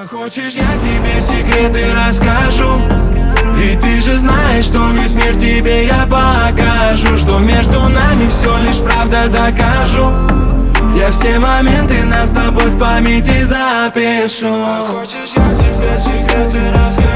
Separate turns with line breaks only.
А хочешь, я тебе секреты расскажу? Ведь ты же знаешь, что весь мир тебе я покажу, что между нами все лишь правда докажу. Я все моменты нас с тобой в памяти запишу. А хочешь, я тебе секреты расскажу?